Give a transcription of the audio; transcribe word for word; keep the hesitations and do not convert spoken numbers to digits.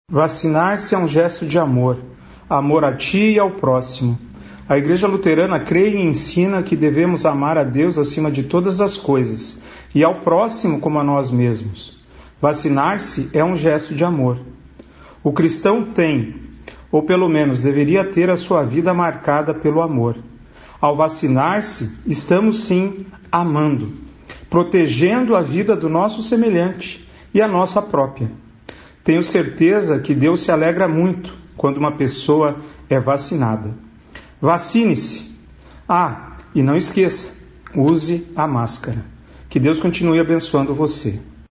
Vacinar-se é um gesto de amor, amor a ti e ao próximo. A Igreja Luterana crê e ensina que devemos amar a Deus acima de todas as coisas e ao próximo como a nós mesmos. Vacinar-se é um gesto de amor. O cristão tem, ou pelo menos deveria ter, a sua vida marcada pelo amor. Ao vacinar-se, estamos sim amando, protegendo a vida do nosso semelhante e a nossa própria. Tenho certeza que Deus se alegra muito quando uma pessoa é vacinada. Vacine-se. Ah, e não esqueça, use a máscara. Que Deus continue abençoando você.